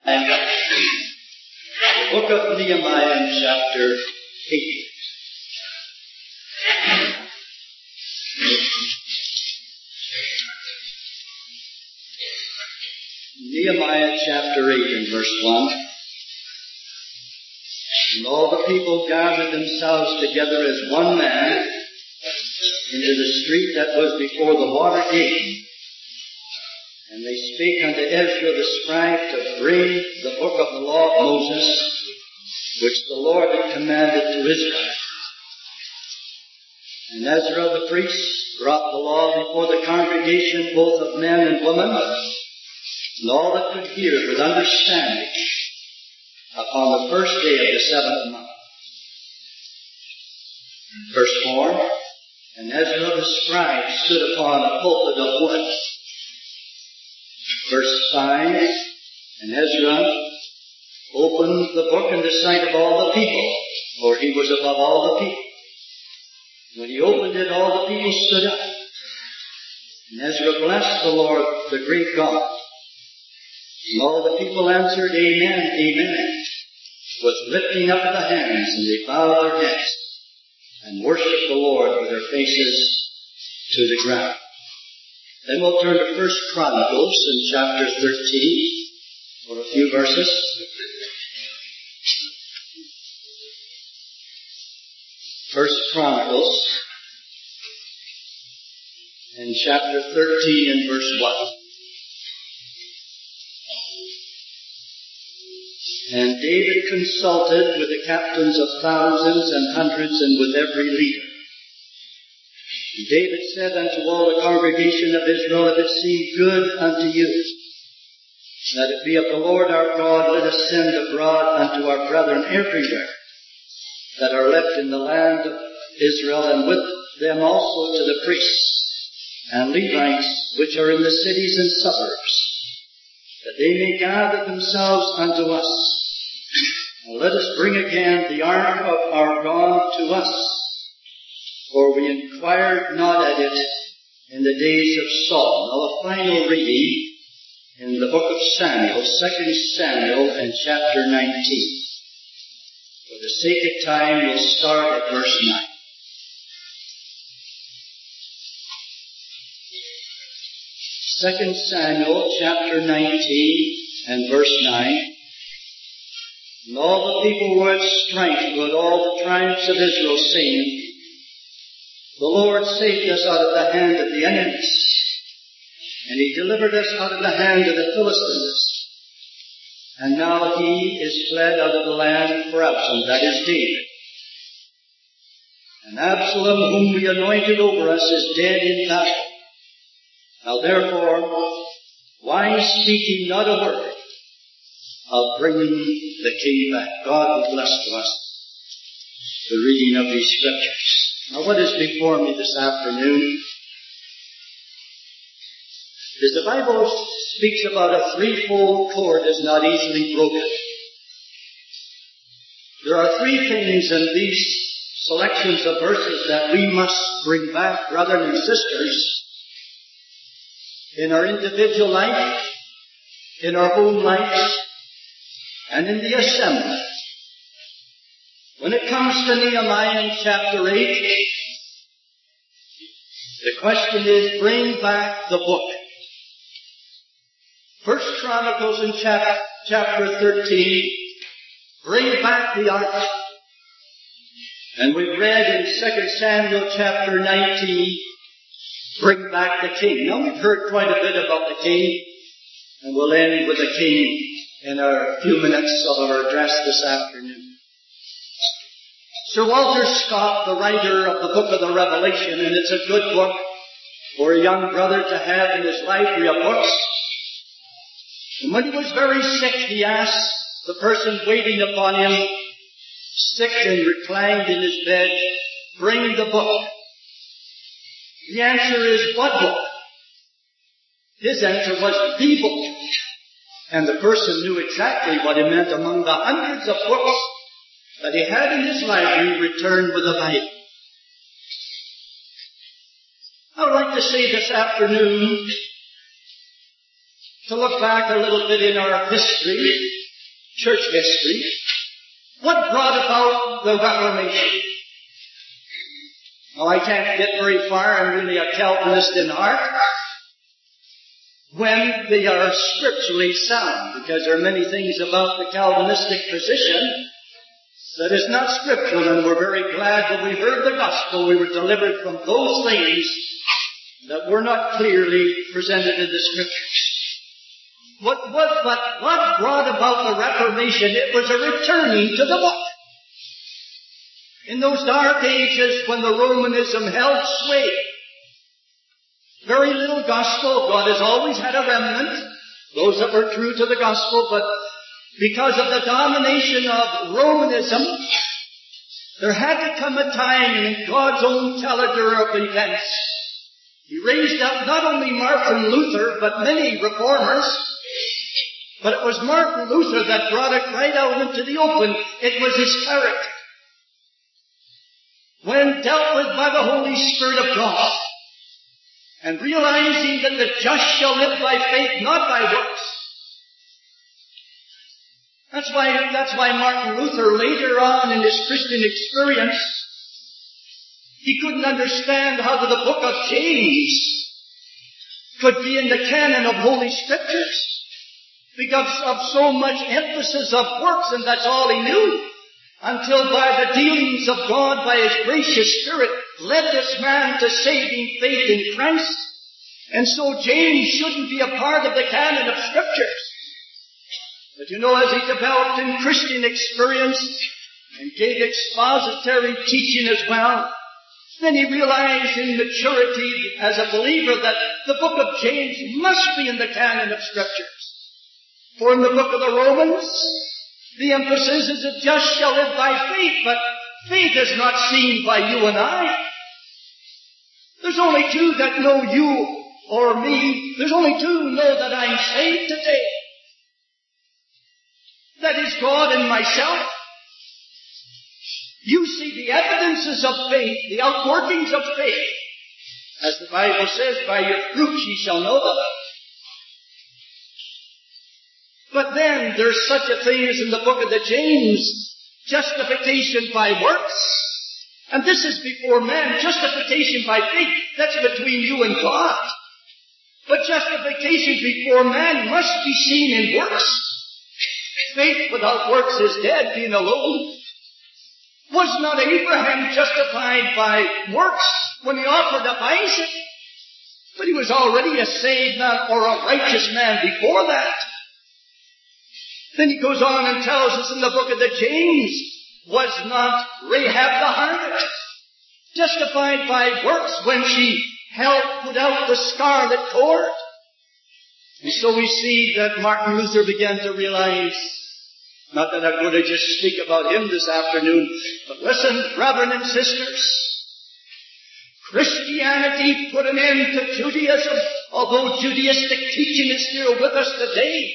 And the book of Nehemiah in chapter 8. Nehemiah chapter 8 and verse 1. And all the people gathered themselves together as one man into the street that was before the water gate. And they spake unto Ezra the scribe to bring the book of the law of Moses, which the Lord had commanded to Israel. And Ezra the priest brought the law before the congregation, both of men and women, and all that could hear with understanding, upon the first day of the 7th month. Verse 4, And Ezra the scribe stood upon a pulpit of wood. Verse 5, And Ezra opened the book in the sight of all the people, for he was above all the people. When he opened it, all the people stood up. And Ezra blessed the Lord, the great God. And all the people answered, Amen, Amen, with lifting up the hands, and they bowed their heads and worshipped the Lord with their faces to the ground. Then we'll turn to 1 Chronicles in chapter 13 for a few verses. 1 Chronicles in chapter 13 and verse 1. And David consulted with the captains of thousands and hundreds and with every leader. And David said unto all the congregation of Israel, If it seem good unto you, that it be of the Lord our God, let us send abroad unto our brethren everywhere that are left in the land of Israel, and with them also to the priests and Levites which are in the cities and suburbs, that they may gather themselves unto us. And let us bring again the ark of our God to us, for we inquired not at it in the days of Saul. Now a final reading in the book of Samuel, 2 Samuel and chapter 19. For the sake of time, we'll start at verse 9. Second Samuel chapter 19 and verse 9. And all the people were at strife with all the tribes of Israel, saying, The Lord saved us out of the hand of the enemies, and He delivered us out of the hand of the Philistines. And now He is fled out of the land for Absalom, that is David. And Absalom, whom we anointed over us, is dead in battle. Now therefore, why speak ye not a word of bringing the king back? God will bless to us the reading of these scriptures. Now what is before me this afternoon is the Bible speaks about a threefold cord is not easily broken. There are three things in these selections of verses that we must bring back, brothers and sisters, in our individual life, in our home lives, and in the assembly. When it comes to Nehemiah in chapter 8, the question is, bring back the book. 1 Chronicles in chapter 13, bring back the ark. And we've read in 2 Samuel chapter 19, bring back the king. Now we've heard quite a bit about the king, and we'll end with the king in our few minutes of our address this afternoon. Sir Walter Scott, the writer of the book of the Revelation, and it's a good book for a young brother to have in his library of books. And when he was very sick, he asked the person waiting upon him, sick and reclined in his bed, bring the book. The answer is, what book? His answer was, the book. And the person knew exactly what he meant. Among the hundreds of books that he had in his library, returned with the Bible. I would like to say this afternoon, to look back a little bit in our history, church history. What brought about the Reformation? Well, I can't get very far. I'm really a Calvinist in heart. When they are scripturally sound, because there are many things about the Calvinistic position that is not scriptural, and we're very glad when we heard the gospel we were delivered from those things that were not clearly presented in the scriptures. What brought about the Reformation? It was a returning to the book. In those dark ages when the Romanism held sway, very little gospel. God has always had a remnant, those that were true to the gospel, but because of the domination of Romanism, there had to come a time in God's own calendar of events. He raised up not only Martin Luther, but many reformers. But it was Martin Luther that brought it right out into the open. It was his character. When dealt with by the Holy Spirit of God, and realizing that the just shall live by faith, not by works. That's why Martin Luther, later on in his Christian experience, he couldn't understand how the book of James could be in the canon of Holy Scriptures because of so much emphasis of works, and that's all he knew, until by the dealings of God, by His gracious Spirit, led this man to saving faith in Christ. And so James shouldn't be a part of the canon of Scriptures. But you know, as he developed in Christian experience and gave expository teaching as well, then he realized in maturity as a believer that the book of James must be in the canon of Scriptures. For in the book of the Romans, the emphasis is the just shall live by faith, but faith is not seen by you and I. There's only two that know you or me. There's only two who know that I'm saved today. That is God and myself. You see the evidences of faith, the outworkings of faith. As the Bible says, by your fruits ye shall know them. But then there's such a thing as in the book of the James, justification by works. And this is before man. Justification by faith, that's between you and God. But justification before man must be seen in works. Faith without works is dead, being alone. Was not Abraham justified by works when he offered up Isaac? But he was already a saved man or a righteous man before that. Then he goes on and tells us in the book of the James, was not Rahab the harlot justified by works when she put out the scarlet cord? And so we see that Martin Luther began to realize, not that I'm going to just speak about him this afternoon, but listen, brethren and sisters, Christianity put an end to Judaism, although Judaistic teaching is still with us today.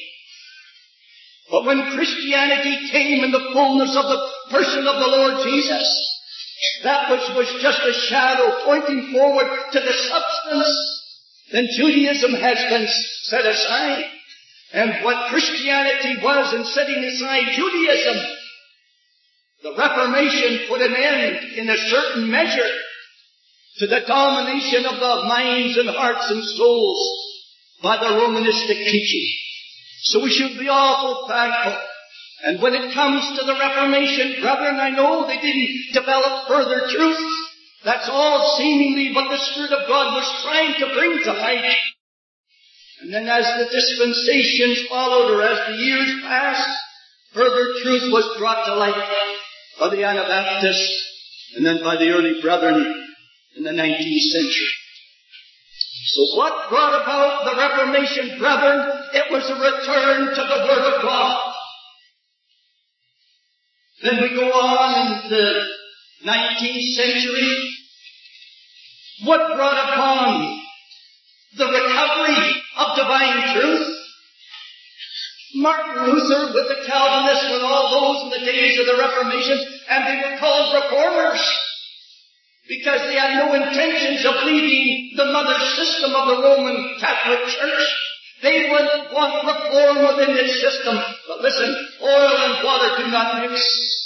But when Christianity came in the fullness of the person of the Lord Jesus, that which was just a shadow pointing forward to the substance, then Judaism has been set aside. And what Christianity was in setting aside Judaism, the Reformation put an end in a certain measure to the domination of the minds and hearts and souls by the Romanistic teaching. So we should be awful thankful. And when it comes to the Reformation, brethren, I know they didn't develop further truth. That's all seemingly what the Spirit of God was trying to bring to light. And then as the dispensations followed, or as the years passed, further truth was brought to light by the Anabaptists and then by the early brethren in the 19th century. So what brought about the Reformation, brethren? It was a return to the Word of God. Then we go on in the 19th century. What brought upon the recovery of divine truth? Martin Luther with the Calvinists, with all those in the days of the Reformation, and they were called reformers because they had no intentions of leaving the mother system of the Roman Catholic Church. They wanted want reform within its system. But listen, oil and water do not mix.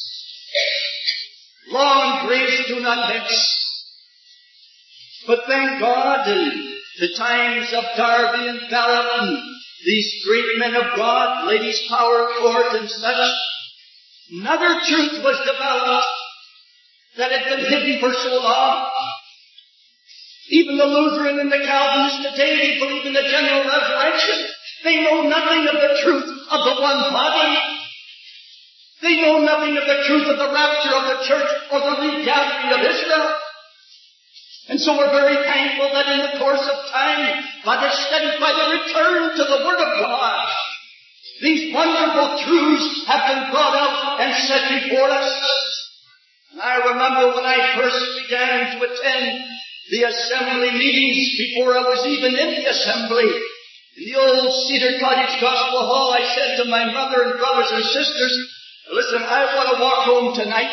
Law and grace do not mix. But thank God in the times of Darby and Barrett and these great men of God, Ladies' Power Court and such, another truth was developed that had been hidden for so long. Even the Lutheran and the Calvinist today, they believe in the general resurrection. They know nothing of the truth of the one body. They know nothing of the truth of the rapture of the church or the regathering of Israel. And so we're very thankful that in the course of time, by the study, by the return to the Word of God, these wonderful truths have been brought out and set before us. And I remember when I first began to attend the assembly meetings, before I was even in the assembly, in the old Cedar Cottage Gospel Hall, I said to my mother and brothers and sisters, listen, I want to walk home tonight.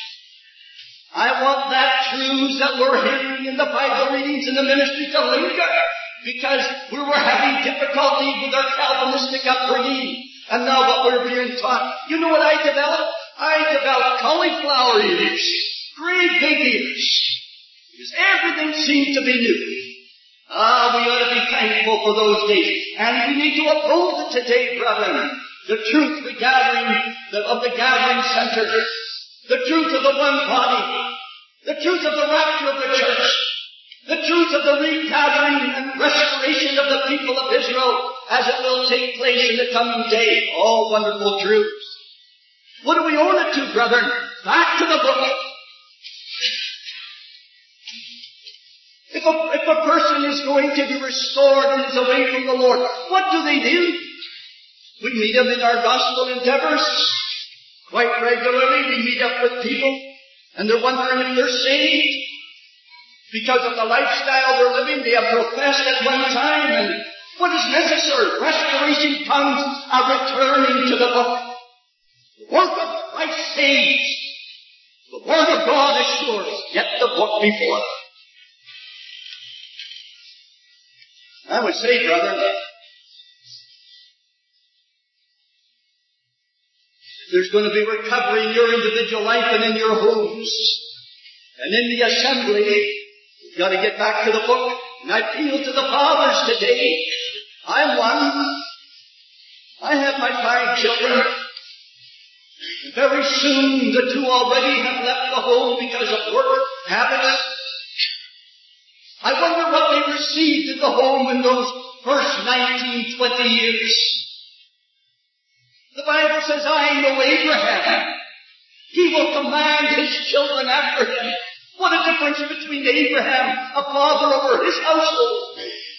I want that truths that we're hearing in the Bible readings in the ministry to linger, because we were having difficulty with our Calvinistic upbringing. And now what we're being taught, you know what I developed? I developed cauliflower ears, great big ears, because everything seemed to be new. We ought to be thankful for those days. And we need to uphold it today, brethren. The truth of the gathering center. The truth of the one body. The truth of the rapture of the church. The truth of the regathering and restoration of the people of Israel as it will take place in the coming day. All wonderful truths. What do we owe it to, brethren? Back to the book. If a person is going to be restored and is away from the Lord, what do they do? We meet them in our gospel endeavors. Quite regularly we meet up with people and they're wondering if they're saved because of the lifestyle they're living. They have professed at one time, and what is necessary? Restoration comes a returning to the book. The work of Christ saves. The Word of God assures. Get the book before us. I would say, brother, there's going to be recovery in your individual life and in your homes. And in the assembly, you've got to get back to the book. And I appeal to the fathers today. I'm one. I have my 5 children. Very soon the 2 already have left the home because of work, habits. I wonder what they received in the home in those first 19, 20 years. The Bible says, I know Abraham. He will command his children after him. What a difference between Abraham, a father over his household,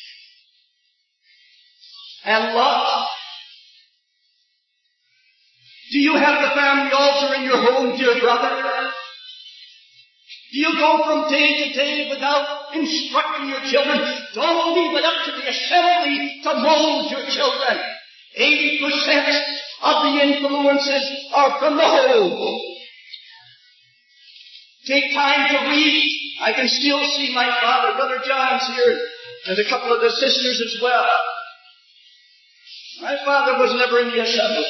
and Lot. Do you have the family altar in your home, dear brother? Do you go from day to day without instructing your children? Don't leave it up to the assembly to mold your children. 80% of the influences are from the home. Take time to read. I can still see my father, Brother John's here, and a couple of the sisters as well. My father was never in the assembly.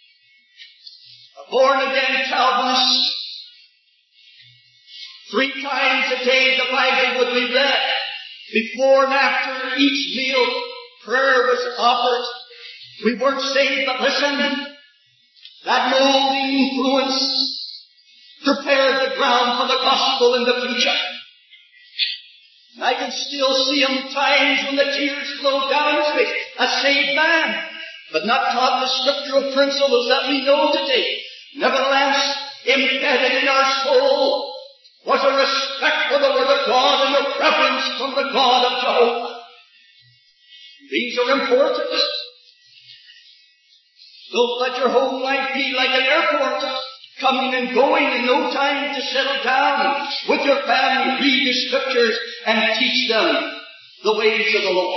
A born-again Calvinist. 3 times a day the Bible would be read. Before and after each meal, prayer was offered. We weren't saved, but listen, that molding influence prepared the ground for the gospel in the future. I can still see him times when the tears flowed down his face. A saved man, but not taught the scriptural principles that we know today. Nevertheless, embedded in our soul was a respect for the Word of God and a reverence from the God of Jehovah. These are important. Don't let your home life be like an airport, coming and going and no time to settle down with your family, read the scriptures, and teach them the ways of the Lord.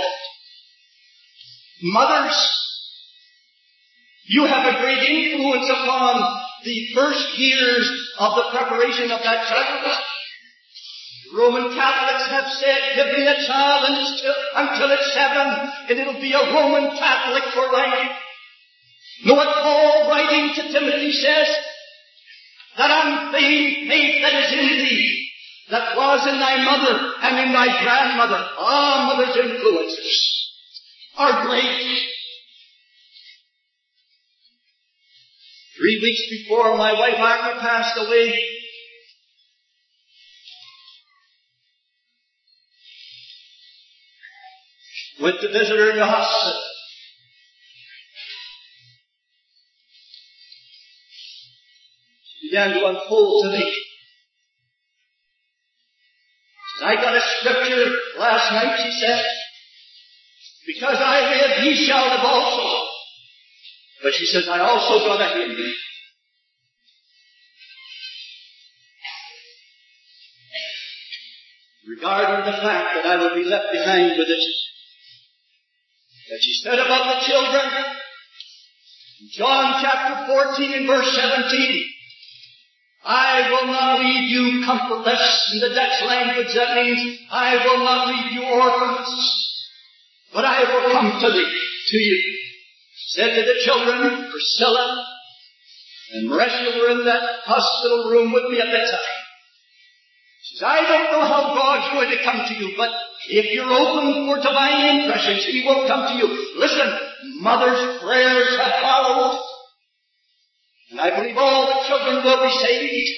Mothers, you have a great influence upon the first years of the preparation of that child. Roman Catholics have said, give me a child until it's 7, and it'll be a Roman Catholic for life. Know what Paul, writing to Timothy, says? That unfeigned faith that is in thee, that was in thy mother and in thy grandmother. Mother's influences are great. 3 weeks before my wife Margaret passed away, went to visit her in the hospital. She began to unfold to me. I got a scripture last night, she said, because I live, ye shall live also. But she says, I also got a hymn. Regarding the fact that I would be left behind with it, that she said about the children, in John chapter 14 and verse 17, I will not leave you comfortless. In the Dutch language that means, I will not leave you orphans, but I will come to you. Said to the children, Priscilla and Marissa were in that hospital room with me at the time. She says, I don't know how God's going to come to you, but if you're open for divine impressions, He will come to you. Listen, Mother's prayers have followed. And I believe all the children will be saved.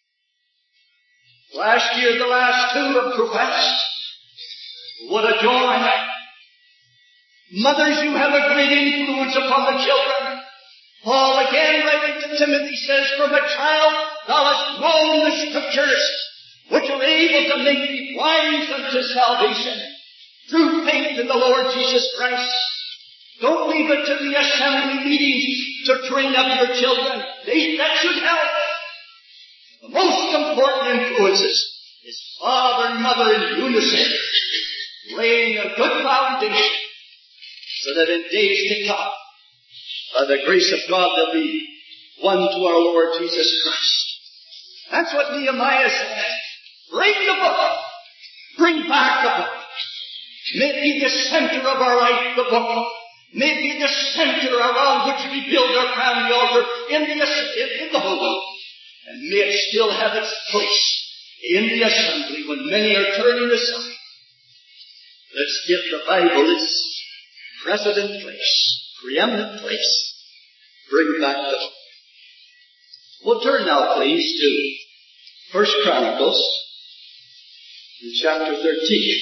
Last year, the last 2 have professed. What a joy. Mothers, you have a great influence upon the children. Paul again writing to Timothy says, from a child thou hast known the Scriptures, which are able to make thee wise unto salvation, through faith in the Lord Jesus Christ. Don't leave it to the assembly meetings to train up your children. That should help. The most important influences is father and mother in unison, laying a good foundation so that in days to come, by the grace of God, they'll be one to our Lord Jesus Christ. That's what Nehemiah said. Bring the book. Bring back the book. May it be the center of our life, the book. May it be the center around which we build our family altar in the home. And may it still have its place in the assembly when many are turning aside. Let's give the Bible its precedent place, preeminent place. Bring back the book. We'll turn now, please, to 1 Chronicles, in chapter 13.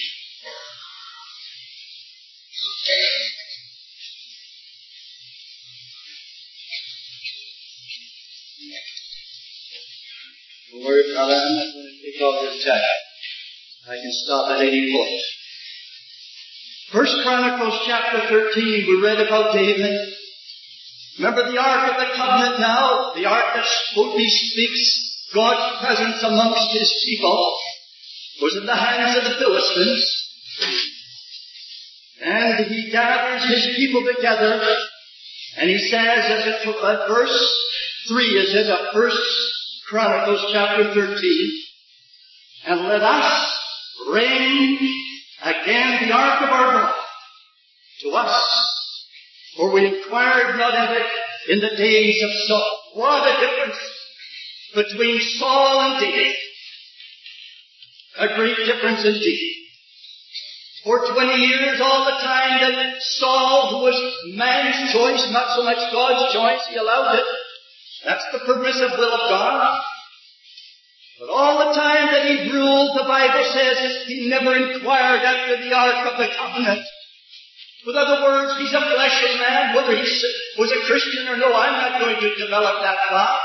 Don't worry, brother, I'm not going to take all your time. I can stop at any point. 1 Chronicles chapter 13, we read about David. Remember the Ark of the Covenant now? The Ark that speaks God's presence amongst His people was in the hands of the Philistines. And He gathers His people together, and He says at verse 3, is it, of 1 Chronicles chapter 13, and let us bring again the ark of our God to us, for we inquired not of it in the days of Saul. What a difference between Saul and David. A great difference indeed. For 20 years, all the time that Saul, who was man's choice, not so much God's choice, he allowed it. That's the permissive will of God. But all the time that he ruled, the Bible says, he never inquired after the Ark of the Covenant. With other words, he's a fleshly man. Whether he was a Christian or no, I'm not going to develop that thought.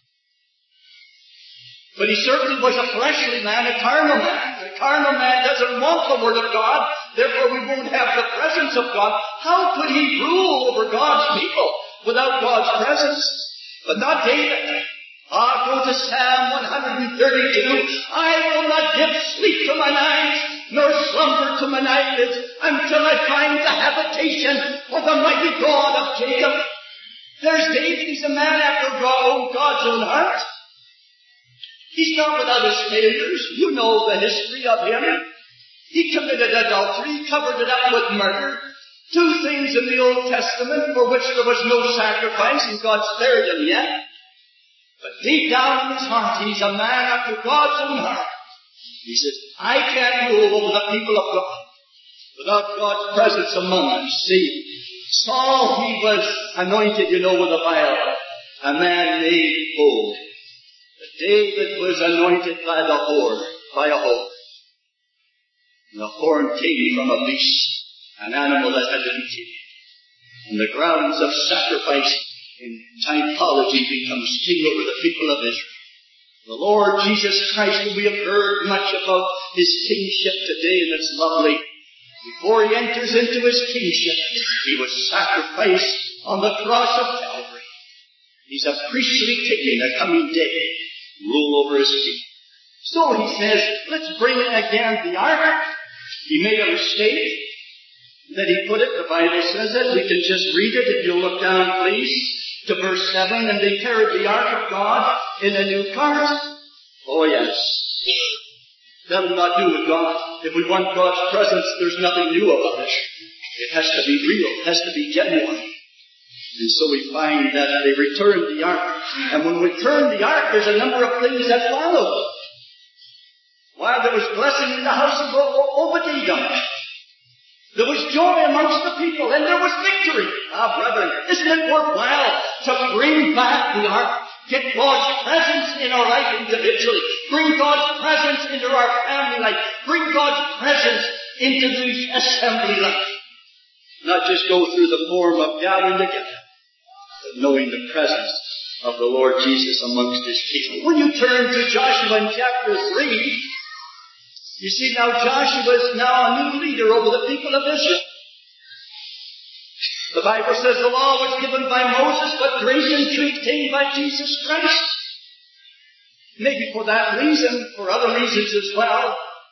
But he certainly was a fleshly man, a carnal man. A carnal man doesn't want the Word of God. Therefore, we won't have the presence of God. How could he rule over God's people without God's presence? But not David. Go to Psalm 132. I will not give sleep to mine eyes, nor slumber to mine eyelids, until I find the habitation of the mighty God of Jacob. There's David. He's a man after God's own heart. He's not without his failures. You know the history of him. He committed adultery. He covered it up with murder. Two things in the Old Testament for which there was no sacrifice, and God spared him yet. But deep down in his heart, he's a man after God's own heart. He says, I can't rule over the people of God without God's presence among them. See, Saul, he was anointed, with a vial, a man made holy. But David was anointed by a whore. And the horn came from a beast, an animal that had to be killed. And the grounds of sacrifice in typology becomes king over the people of Israel. The Lord Jesus Christ, who we have heard much about his kingship today, and it's lovely. Before he enters into his kingship, he was sacrificed on the cross of Calvary. He's a priestly king in the coming day, rule over his kingdom. So he says, let's bring again the ark. He made a mistake that he put it. The Bible says it. We can just read it if you'll look down, please, to verse 7. And they carried the ark of God in a new cart. Oh, yes. That'll not do with God. If we want God's presence, there's nothing new about it. It has to be real. It has to be genuine. And so we find that they returned the ark. And when we return the ark, there's a number of things that follow. While there was blessing in the house of Obadiah, there was joy amongst the people, and there was victory. Brethren, isn't it worthwhile to bring back the ark? Get God's presence in our life individually. Bring God's presence into our family life. Bring God's presence into the assembly life. Not just go through the form of gathering together, but knowing the presence of the Lord Jesus amongst his people. When you turn to Joshua in chapter 3, you see now Joshua is now a new leader over the people of Israel. The Bible says the law was given by Moses, but grace and truth came by Jesus Christ. Maybe for that reason, for other reasons as well.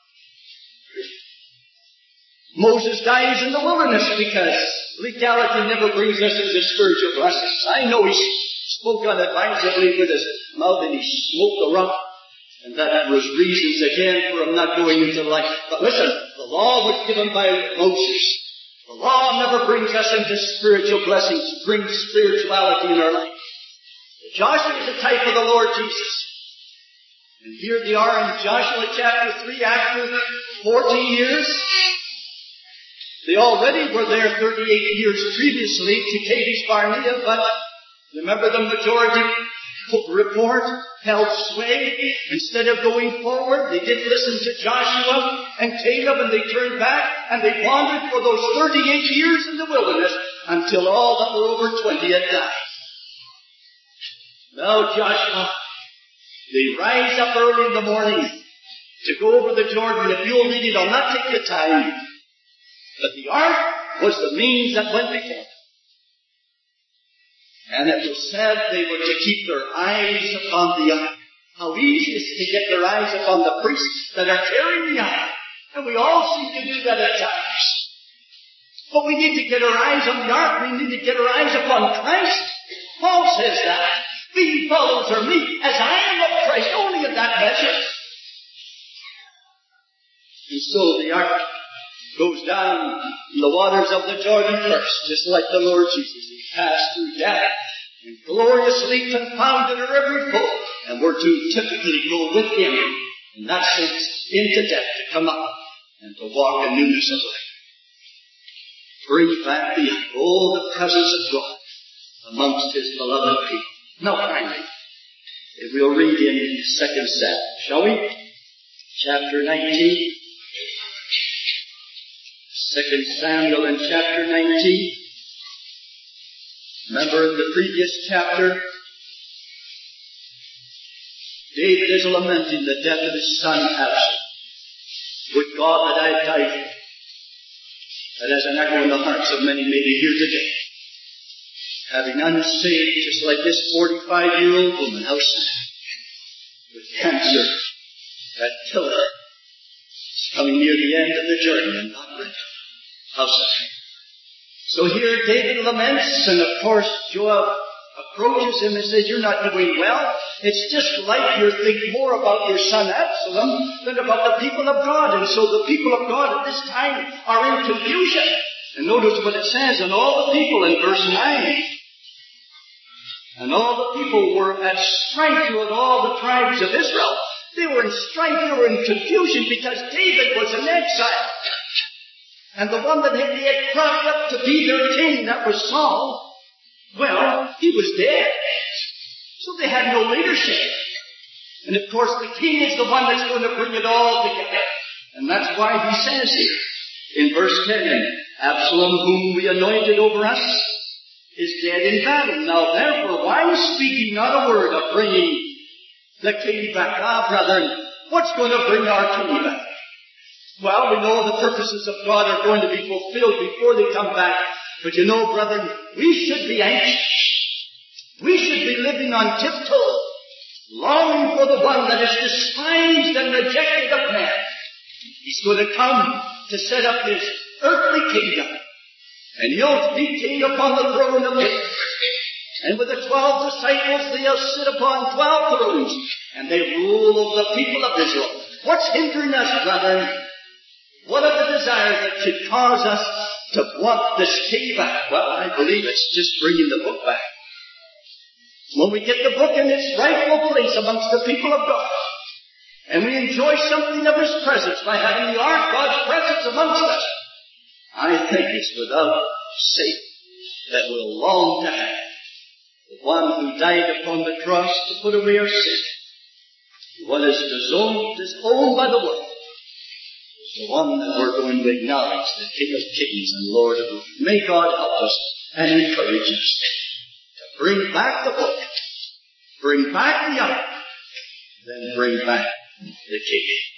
Moses dies in the wilderness because legality never brings us into spiritual blessings. I know he spoke unadvisedly with his mouth and he smoked a rock. And that was reasons again for him not going into life. But listen, the law was given by Moses. The law never brings us into spiritual blessings, brings spirituality in our life. Joshua is a type of the Lord Jesus. And here they are in Joshua chapter 3 after 40 years. They already were there 38 years previously to Kadesh Barnea, but remember the majority report held sway. Instead of going forward, they did listen to Joshua and Caleb, and they turned back, and they wandered for those 38 years in the wilderness until all that were over 20 had died. Now Joshua, they rise up early in the morning to go over the Jordan. If you'll read it, I'll not take the time. But the ark was the means that went before them. And it was said they were to keep their eyes upon the ark. How easy it is to get their eyes upon the priests that are carrying the ark. And we all seem to do that at times. But we need to get our eyes on the ark. We need to get our eyes upon Christ. Paul says that. Be followers of me as I am of Christ, only in that measure. And so the ark goes down in the waters of the Jordan first, just like the Lord Jesus. He passed through death and gloriously confounded her every foe. And we're to typically go with him, in that sense, into death, to come up and to walk in newness of life. Bring back the presence of God amongst his beloved people. Now finally, if we'll read in 2 Samuel, shall we? Chapter 19. 2 Samuel in chapter 19. Remember in the previous chapter, David is lamenting the death of his son Absalom. Would God that I had died for him. That has an echo in the hearts of many maybe here today. Having unsaved, just like this 45-year-old woman, how sad, with cancer, that killer is coming near the end of the journey and not ready. How sad. So here David laments, and of course Joab approaches him and says, you're not doing well. It's just like you think more about your son Absalom than about the people of God. And so the people of God at this time are in confusion. And notice what it says, and all the people in verse 9. And all the people were at strife throughout all the tribes of Israel. They were in strife, they were in confusion because David was in exile. And the one that they had cropped up to be their king, that was Saul, well, he was dead. So they had no leadership. And of course the king is the one that's going to bring it all together. And that's why he says here in verse 10, Absalom, whom we anointed over us, is dead in battle. Now therefore, why speak ye not a word of bringing the king back? Ah, brethren, what's going to bring our king back? Well, we know the purposes of God are going to be fulfilled before they come back. But you know, brethren, we should be anxious. We should be living on tiptoe, longing for the one that is despised and rejected of man. He's going to come to set up his earthly kingdom. And he'll be king upon the throne of David. And with the 12 disciples, they'll sit upon 12 thrones. And they rule over the people of Israel. What's hindering us, brethren? What are the desires that should cause us to want this king back? Well, I believe it's just bringing the book back. When we get the book in its rightful place amongst the people of God, and we enjoy something of his presence by having the ark, God's presence amongst us, I think it's without Satan that we'll long to have the one who died upon the cross to put away our sin. What is disowned by the world, the one that we're going to acknowledge, the King of Kings and Lord of Lords. May God help us and encourage us to bring back the book, bring back the ark, then bring back the King.